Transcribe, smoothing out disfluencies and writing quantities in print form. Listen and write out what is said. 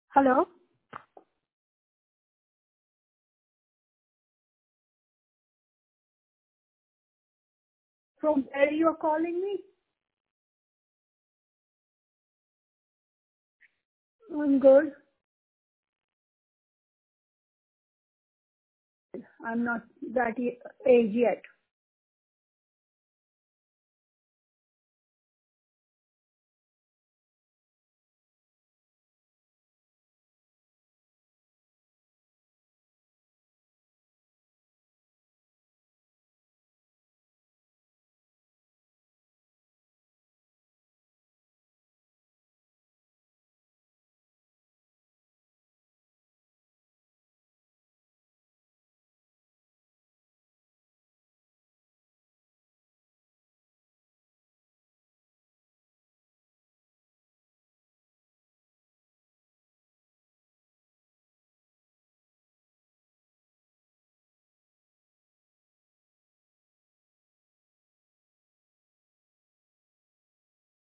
Hello. From where you are calling me? I'm good. I'm not that age yet.